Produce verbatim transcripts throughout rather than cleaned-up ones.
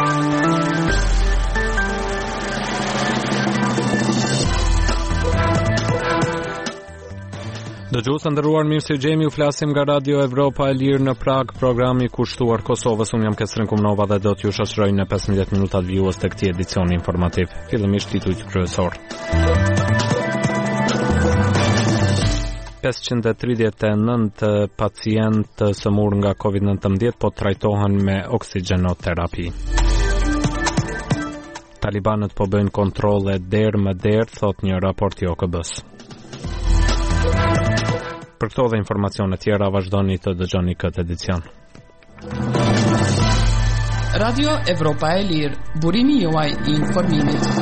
Dëgjues të nderuar, mirë se jemi, u flasim nga Radio Evropa e Lirë në Prag, programi i kushtuar Kosovës. Unë jam Kesrin Kumnova dhe do t'ju shoqëroj në pesëmbëdhjetë minutat vjues të këtij edicioni informativ. Fillimisht titujt kryesor. pesëqind e tridhjetë e nëntë pacientë sëmur nga covid nëntëmbëdhjetë po trajtohen me oksigjenoterapi. Talibanët po bëjnë kontrolle derë më derë, thot një raport i O K B-s. Për këto dhe informacione tjera vazhdoni të dëgjoni këtë edicion. Radio Evropa e Lirë, burimi juaj i informimit.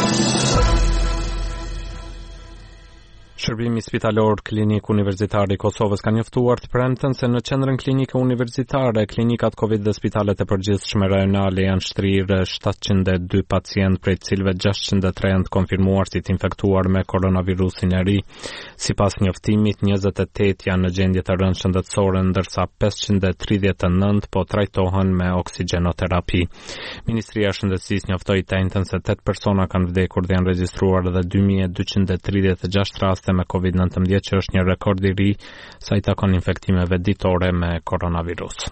Shërbimi spitalor klinik universitar i Kosovës ka njoftuar të premten se në qendrën klinike universitare, klinikat Covid dhe spitalet e përgjithshme rajonale janë shtrirë shtatëqind e dy pacient, prej të cilëve gjashtëqind e tre janë të konfirmuar si të infektuar me koronavirusin e ri. Sipas njoftimit, njëzet e tetë janë në gjendje të rëndë shëndetësore, ndërsa pesëqind e tridhjetë e nëntë po trajtohen me oksigjenoterapi. Ministria e Shëndetësisë njoftoi të njëjtën se tetë persona kanë vdekur dhe janë regjistruar edhe dy mijë e dyqind e tridhjetë e gjashtë raste me covid nëntëmbëdhjetë, që është një rekord i ri sa i takon infektimeve ditore me koronavirus.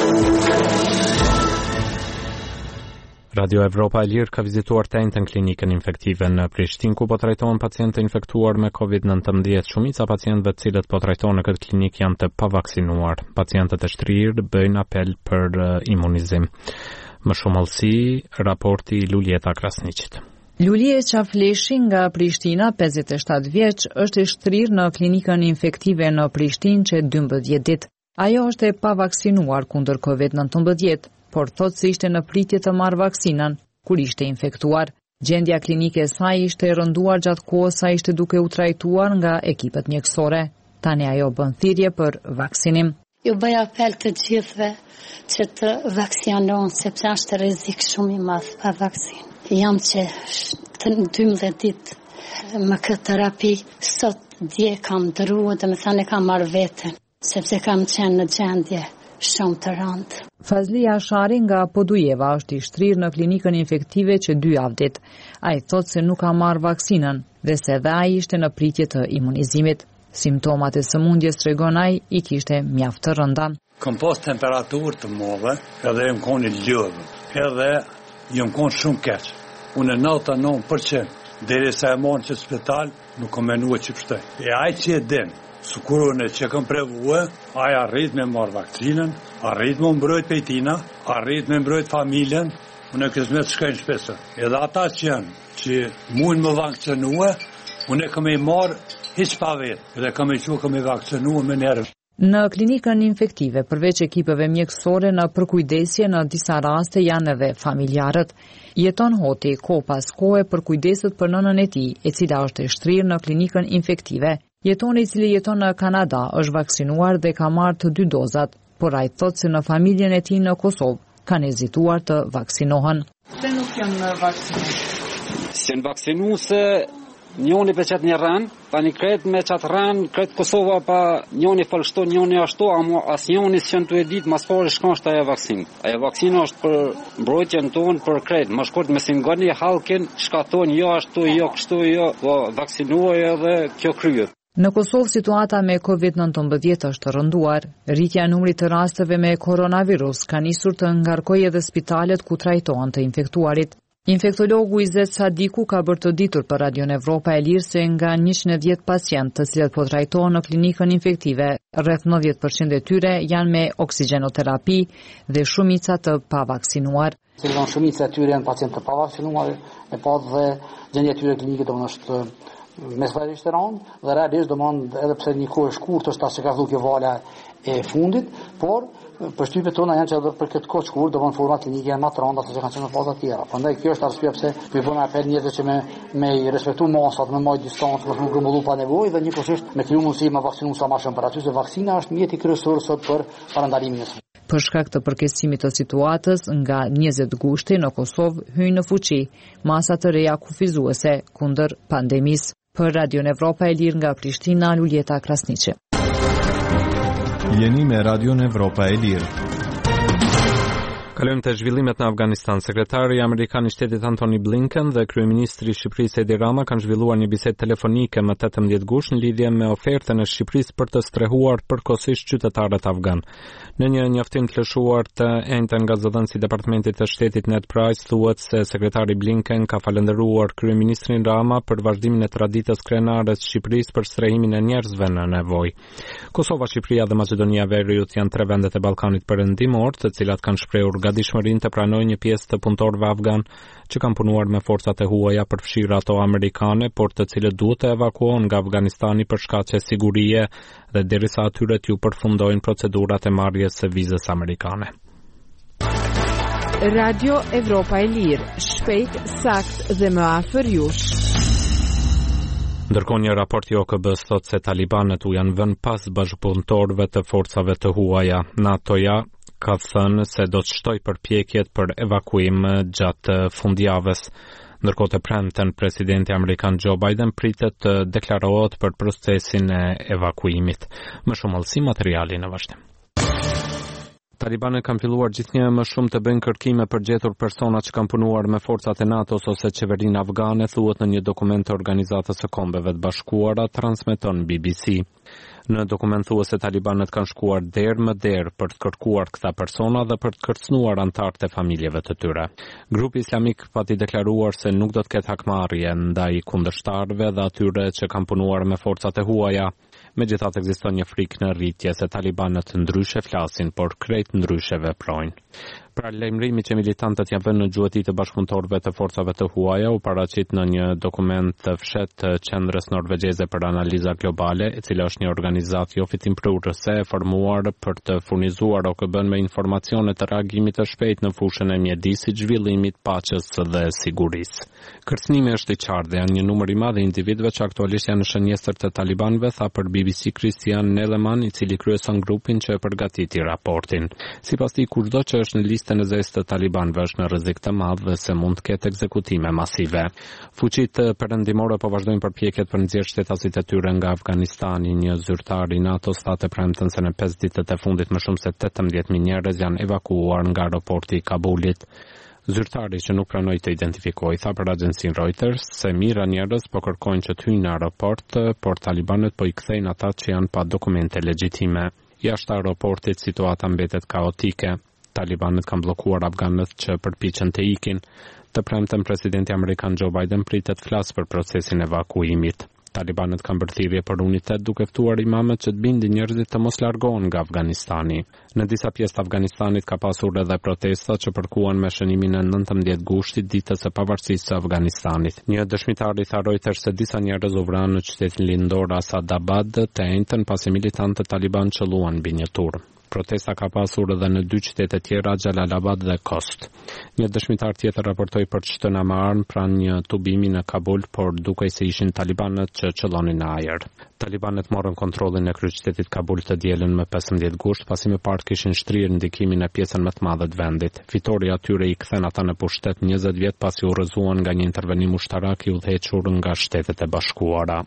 Radio Evropa e Lirë ka vizituar të njëjtën klinikën infektive në Prishtinë, ku po trajtohen pacientë infektuar me covid nëntëmbëdhjetë. Shumica pacientëve të cilët po trajtohen në këtë klinikë janë të pavaksinuar. Pacientët e shtrirë bëjnë apel për imunizim. Më shumë hollësi, raporti Luljeta Krasniqit. Lulje Qafleshi nga Prishtina, pesëdhjetë e shtatë vjeç, është e shtrirë në klinikën infektive në Prishtinë që dymbëdhjetë ditë. Ajo është e pavaksinuar kundër covid nëntëmbëdhjetë, por thotë se ishte në pritje të marrë vaksinën kur ishte infektuar. Gjendja klinike e saj ishte e rënduar gjatë kohës sa ishte duke u trajtuar nga ekipet mjekësore. Tani ajo bën thirrje për vaksinim. Ju bëj apel të gjithëve që të vaksinohen, sepse është rrezik shumë i madh pa vaksinë. Jam që të dymbëdhjetë ditë me këtë terapi, sot dje kam ndrua, dhe me thane kam marrë veten, sepse kam qenë në gjendje shumë të rëndë. Fazlia Shari nga Podujeva është i shtrirë në klinikën infektive që dy javë ditë. Ai thotë se nuk ka marrë vaksinën dhe se dhe ai ishte në pritje të imunizimit. Simptomat e sëmundjes, tregon ai, i kishte mjaft të rënda. Kam pas temperaturë të mëdha, edhe jam koni lëvë, edhe jam kon shumë keq. Unë nëntanë e nëntë përqind, derisa e marrën që spital, nuk kam menuar që pështej. E ai që e din, sukurën e që kam prevue, ai arrit me marrë vaksinën, arrit me mbrojt pejtina, arrit me mbrojt familjen, unë e kësmet të shkajnë shpesë. Edhe ata që janë, që mund më vakcinue, unë e kam e marrë hiç pa vetë, edhe kam e që kam e vakcinue me nervë. Në klinikën infektive, përveç ekipeve mjekësore, në përkujdesje në disa raste janë edhe familjarët. Jeton Hoti, ko pas kohë për kujdeset për nënën e tij, e cila është e shtrirë në klinikën infektive. Jetoni, i cili jeton në Kanada, është vaksinuar dhe ka marrë të dy dozat, por ai thotë se në familjen e tij në Kosovë kanë hezituar të vaksinohen. Pse nuk janë vaksinuar? Janë vaksinuar se njoni për qatë një rënë, pa një kretë me qatë rënë, kretë Kosova pa njoni falështo, njoni ashtu, ama as njoni së qënë të edit, mas pare shka është aja vaksinë. Aja vaksinë është për mbrojtjen tonë për kretë, më shkurt me singoni halkin, shka tonë, jo ashtu, jo kështu, jo, po vaksinuaj edhe kjo kryet. Në Kosovë situata me covid nëntëmbëdhjetë është rënduar. Rritja e numrit të rasteve me koronavirus ka nisur të ngarkojë edhe spitalet ku trajtohen të infektuarit. Infektologu Izet Sadiku ka bërë të ditur për Radion Evropa e Lirë se nga njëqind e dhjetë pacient të cilët po trajtohen në klinikën infektive, rreth nëntëdhjetë përqind e tyre janë me oksigjenoterapi dhe shumica të pavaksinuar. Cilën shumica e tyre janë pacientë të pavaksinuar, e pa dhe gjendja e tyre klinike domosht është mesvarisht e rëndë dhe realisht domosht edhe pse një kohë e shkurtër është as që ka vëllë kjo vala e fundit, por përshtypjet tona janë që edhe për këtë kohë shkurt do von format klinike janë më të rënda se që kanë qenë në faza të tjera. Prandaj kjo është arsyeja pse po i bëjmë apel njerëzve që me me i respektu masat, me marrë distancë, mos nuk grumbullu pa nevojë dhe njëkohësisht me kriju mundësi me vaksinu sa më shumë për aty se vaksina është mjeti kryesor sot për parandalimin e së. Për shkak të përkesimit të situatës, nga njëzet gushti në Kosovë hyjnë në fuqi masa të reja kufizuese kundër pandemisë. Për Radion Evropa e Lirë nga Prishtina, Luljeta Krasniqi. Jeni me Radion Evropa e Lirë. Kalojmë te zhvillimet në Afganistan. Sekretari amerikan I Shtetit Antony Blinken dhe kryeministri I Shqipërisë Edi Rama kanë zhvilluar një bisedë telefonike më tetëmbëdhjetë gusht në lidhje me ofertën e Shqipërisë për të strehuar përkohësisht qytetarët afgan. Në një njoftim të lëshuar të enjte nga zëdhënësi I Departamentit të Shtetit Ned Price thuhet se sekretari Blinken ka falendëruar kryeministrin Rama për vazhdimin e traditës krenare të Shqipërisë për strehimin e njerëzve në nevojë. Kosova, Shqipëria dhe Maqedonia e Veriut janë tre vendet e Ballkanit Perëndimor, të cilat kanë shprehur gatishmërinë të pranojnë një pjesë të punëtorëve afgan që kanë punuar me forcat e huaja përfshirë ato amerikane, por të cilët duhet të evakuohen nga Afganistani për shkaqe sigurie dhe derisa atyre t'ju përfundojnë procedurat e marrjes së vizës amerikane. Radio Evropa e Lirë, shpejt, sakt dhe më afër jush. Ndërkohë një raport I O K B-s thotë se talibanët u janë vënë pas bashkëpunëtorëve të forcave të huaja. NATO-ja ka thënë se do të shtoj përpjekjet për evakuim gjatë fundjavës. Ndërkohë të premten, presidenti amerikan Joe Biden pritet të deklarohet për procesin e evakuimit. Më shumë ëllësi materiali në vazhdim. Talibanët kanë filluar gjithnjë më shumë të bëjnë kërkime për gjetur persona që kanë punuar me forcat e NATO-s ose qeverinë afgane, thuhet në një dokument të Organizatës së Kombeve të Bashkuara, transmeton B B C. Në dokument thuhet se talibanët kanë shkuar derë më derë për të kërkuar këta persona dhe për të kërcënuar anëtarët e familjeve të tyre. Grupi islamik pati deklaruar se nuk do të ketë hakmarrje ndaj kundërshtarëve dhe atyre që kanë punuar me forcat e huaja. Megjithatë ekziston një frikë në rritje se talibanët ndryshe flasin, por krejt ndryshe veprojnë. Pra lajmërimi që militantët janë vënë në gjuhëti të bashkëpunëtorëve të forcave të huaja u paraqit në një dokument të fshet të Qendrës Norvegjeze për Analiza Globale, e cila është një organizatë jo fitimprurëse e formuar për të furnizuar O K B-n me informacione të reagimit të shpejtë në fushën e mjedisit, zhvillimit, paqes dhe sigurisë. Kërcënimi është I qartë dhe janë një numër I madh individëve që aktualisht janë në shënjestër të talibanëve, tha për B B C Christian Neleman, I cili kryeson grupin që e përgatiti raportin. Sipas tij, kushdo që është në listë në zesë të talibanëve është në rrezik të madh dhe se mund të ketë ekzekutime masive. Fuqitë perëndimore po vazhdojnë përpjekjet për nxjerrë shtetasit e tyre nga Afganistani. Një zyrtar I NATO-s tha të premten se në pesë ditët e fundit më shumë se tetëmbëdhjetë mijë njerëz janë evakuuar nga aeroporti I Kabulit. Zyrtari që nuk pranoi të identifikojë tha për agjencinë Reuters se mijëra njerëz po kërkojnë që të hyjnë në aeroport, por talibanët po I kthejnë ata që janë pa dokumente legjitime. Jashtë aeroportit situata mbetet kaotike. Talibanët kanë bllokuar afganët që përpiqen të ikin. Të premten presidenti amerikan Joe Biden pritet flas për procesin e evakuimit. Talibanët kanë bërë thirrje për unitet duke ftuar imamët që të bindin njerëzit të mos largohen nga Afganistani. Në disa pjesë të Afganistanit ka pasur edhe protesta që përkuan me shënimin e nëntëmbëdhjetë gushtit, ditës së pavarësisë së Afganistanit. Një dëshmitar I tha Reuters se disa njerëz u vranë në qytetin lindor Asadabad të enjtën pasi militantët taliban qëlluan mbi një turm. Protesta ka pasur edhe në dy qytete tjera, Jalalabad dhe Kost. Një dëshmitar tjetër raportoi për të shtëna me armë pranë një tubimi në Kabul, por dukej se ishin talibanët që qëllonin në ajër. Talibanët morën kontrollin e kryeqytetit Kabul të dielën më pesëmbëdhjetë gusht, pasi më parë kishin shtrirë ndikimin e pjesën më të madhe të vendit. Fitoria atyre I kthen ata në pushtet njëzet vjet pasi u rrëzuan nga një intervenim ushtarak I udhëhequr nga Shtetet e Bashkuara.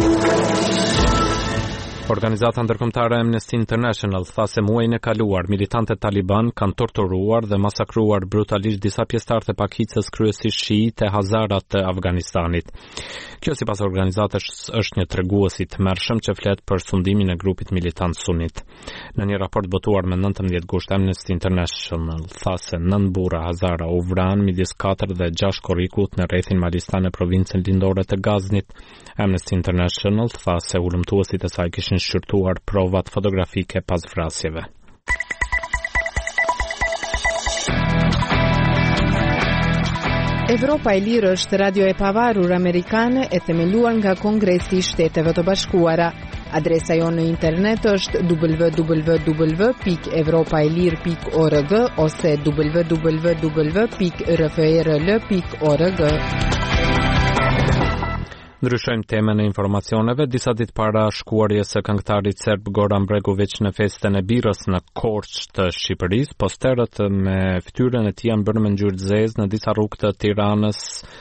Organizata ndërkombëtare Amnesty International tha se muajin e kaluar militantët taliban kanë torturuar dhe masakruar brutalisht disa pjesëtarë të pakicës kryesisht shiite Hazarat të Afganistanit. Kjo sipas organizatës është një tregues I tmerrshëm që flet për sundimin e grupit militant sunit. Në një raport botuar me nëntëmbëdhjetë gusht, Amnesty International tha se nëntë burra Hazara u vranë midis katër dhe gjashtë korrikut në rrethin Malistan e provincën lindore të Gaznit. Amnesty International tha se ulëmtuesit e saj kishin shqyrtuar provat fotografike pas vrasjeve. Evropa e Lirë është radio e pavarur amerikane e themeluar nga Kongresi I Shteteve të Bashkuara. Adresa jonë në internet është w w w pikë evropaelir pikë org ose w w w pikë r f r l pikë org. Ndryshojmë temën e informacioneve. Disa ditë para shkuarjes së këngëtarit serb Goran Bregović në festën e birrës në Korçë të Shqipërisë, posterët me fytyrën e tij janë bërë me ngjyrë zezë në disa rrugë të Tiranës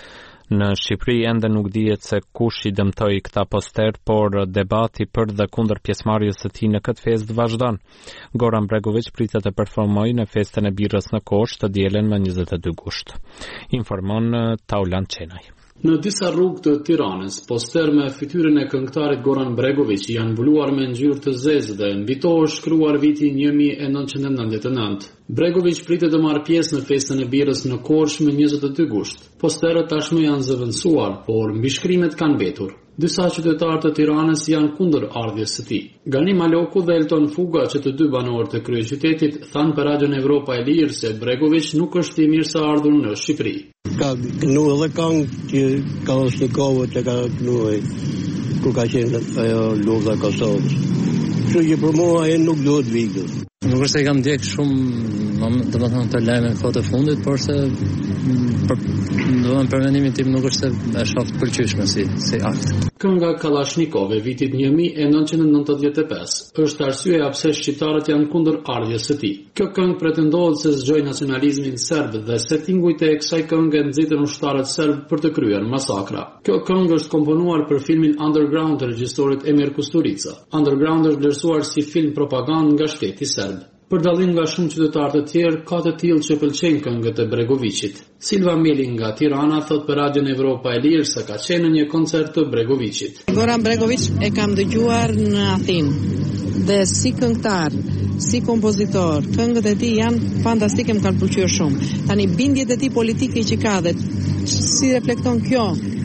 Në Shqipëri ende nuk dihet se kush I dëmtoi këta poster, por debati për dhe kundër pjesëmarrjes së tij në këtë festë vazhdon. Goran Bregović pritet të performojë në festën e birrës në Korçë të dielën më njëzet e dy gusht. Informon Taulan Çenaj. Në disa rrugë të Tiranës, poster me fytyrën e këngëtarit Goran Bregović janë mbuluar me ngjyrë të zezë dhe mbi to është shkruar viti një mijë e nëntëqind e nëntëdhjetë e nëntë. Bregović pritet të marrë pjesë në festën e birrës në Korçë më njëzet e dy gusht. Posterët tashmë janë zëvendësuar, por mbishkrimet kanë mbetur. Disa qytetarë të Tiranës janë kundër ardhjes së tij. Gani Maloku dhe Elton Fuga, që të dy banorët e kryeqytetit, thanë për Radion Evropa e Lirë se Bregović nuk është I mirëseardhur në Shqipëri. Ka kënu edhe këngë që ka Osnikova që ka kënu ku ka qenë ajo lufta e Kosovës. Kështu që për mua ai nuk duhet vikë. Nuk është se kam ndjek shumë, domethënë të lajme në kohët e fundit, por se për domethënë për mendimin tim nuk është se e shoh të pëlqyeshme si si akt. Kënga Kalashnikov e vitit një mijë e nëntëqind e nëntëdhjetë e pesë është arsyeja pse shqiptarët janë kundër ardhjes së tij. Kjo këngë pretendohet se zgjoi nacionalizmin serb dhe settingujt e kësaj këngë nxitën ushtarët serb për të kryer masakra. Kjo këngë është komponuar për filmin Underground të regjistorit Emir Kusturica. Underground është vlerësuar si film propagandë nga shteti serb. Për dallim nga shumë qytetarë të tjerë, ka të tillë që pëlqejnë këngët e Bregovićit. Silva Meli nga Tirana thot për Radion Evropa e Lirë se ka qenë në një koncert të Bregovićit. Goran Bregović e kam dëgjuar në Athinë dhe si këngëtar, si kompozitor, këngët e tij janë fantastike, më kanë pëlqyer shumë. Tani bindjet e tij politike që ka dhe si reflekton kjo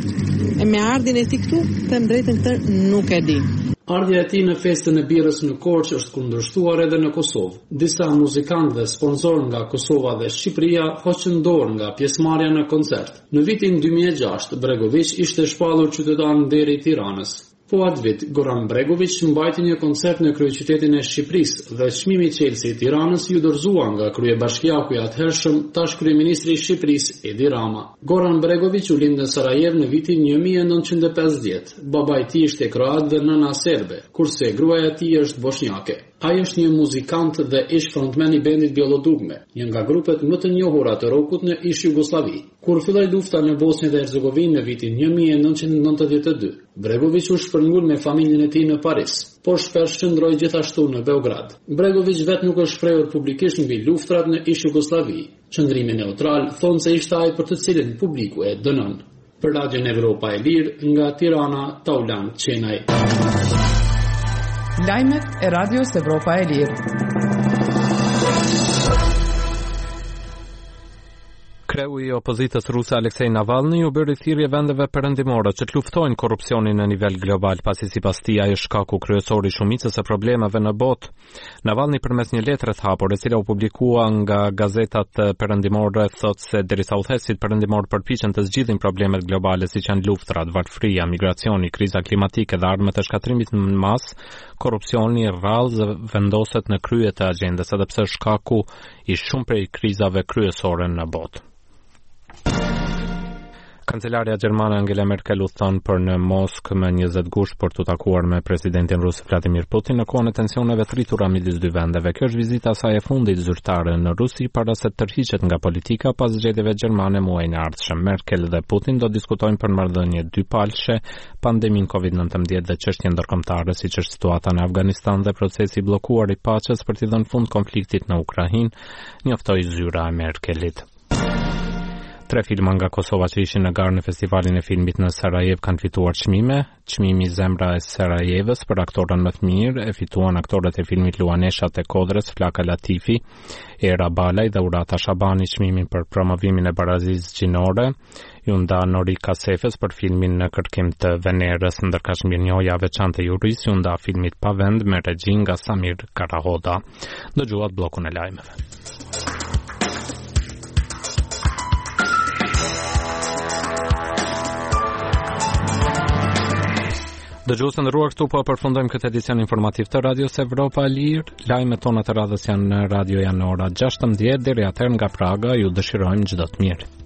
e me ardhin e tij këtu, them drejtën këtë nuk e di. Ardhja e tij në festën e birrës në Korçë është kundërshtuar edhe në Kosovë. Disa muzikantë dhe sponsorë nga Kosova dhe Shqipëria hoqën dorë nga pjesëmarrja në koncert. Në vitin dy mijë e gjashtë, Bregović ishte shpallur qytetar në deri I Tiranës. Po atë vit, Goran Bregović mbajti një koncert në kryeqytetin e Shqipërisë dhe çmimi Chelsea I Tiranës ju dorëzua nga kryebashkiaku I atëhershëm, tash kryeministri I Shqipërisë Edi Rama. Goran Bregović u lind në Sarajevo në vitin një mijë e nëntëqind e pesëdhjetë. Baba I tij ishte kroat dhe nëna serbe, kurse gruaja e tij është bosnjake. Ai është një muzikant dhe ish frontman I bendit Bjelodugme, një nga grupet më të njohura të rokut në ish Jugosllavi. Kur filloi lufta në Bosnjë dhe Hercegovinë në vitin një mijë e nëntëqind e nëntëdhjetë e dy, Bregović u shpërngul me familjen e tij në Paris, por shpesh qëndroi gjithashtu në Beograd. Bregović vet nuk është shprehur publikisht mbi luftrat në ish Jugosllavi. Qëndrimi neutral thonë se ishte ai për të cilin publiku e dënon. Për Radion Evropa e Lirë, nga Tirana, Taulan Çenaj. Lajmet e Radios Evropa e Lirë. Kreu I opozitës ruse Aleksej Navalny u bëri thirrje vendeve perëndimore që të luftojnë korrupsionin në nivel global, pasi sipas tij ai është shkaku kryesor I shumicës së problemeve në botë. Navalny përmes një letre të hapur, e cila u publikua nga gazetat perëndimore, thotë se derisa udhëheqësit perëndimor përpiqen të zgjidhin problemet globale siç janë luftrat, varfëria, migracioni, kriza klimatike dhe armët e shkatrimit në masë, korrupsioni rrallë vendoset në krye të agjendës, edhe pse është shkaku I shumë prej krizave kryesore në botë. Kancelaria gjermane Angela Merkel u thon për në Moskë më njëzet gusht për të takuar me presidentin rus Vladimir Putin në kohën e tensioneve të rritura midis dy vendeve. Kjo është vizita e saj e fundit zyrtare në Rusi para se të tërhiqet nga politika pas zgjedhjeve gjermane muajin e ardhshëm. Merkel dhe Putin do diskutojnë për marrëdhënie dypalshe, pandemin covid nëntëmbëdhjetë dhe çështje ndërkombëtare siç është situata në Afganistan dhe procesi I bllokuar I paqes për t'i dhënë fund konfliktit në Ukrainë, njoftoi zyra e Merkelit. Tre filma nga Kosova që ishin në garë në festivalin e filmit në Sarajevo kanë fituar çmime. Çmimi Zemra e Sarajevës për aktorën më të mirë e fituan aktorët e filmit Luaneshat e Kodrës, Flaka Latifi, Era Balaj dhe Urata Shabani. Çmimin për promovimin e barazisë gjinore ju nda Nori Kasefes për filmin Në kërkim të Venerës, ndërkaq mirënjohja e veçantë e juris ju nda filmit Pavend me regji nga Samir Karahoda. Dëgjuat bllokun e lajmeve. Dëgjues të nderuar, këtu po përfundojmë këtë edicion informativ të Radios Evropa e Lirë. Lajmet tona të radhës janë në radio janë në ora gjashtëmbëdhjetë. Deri atëherë nga Praga ju dëshirojmë çdo të mirë.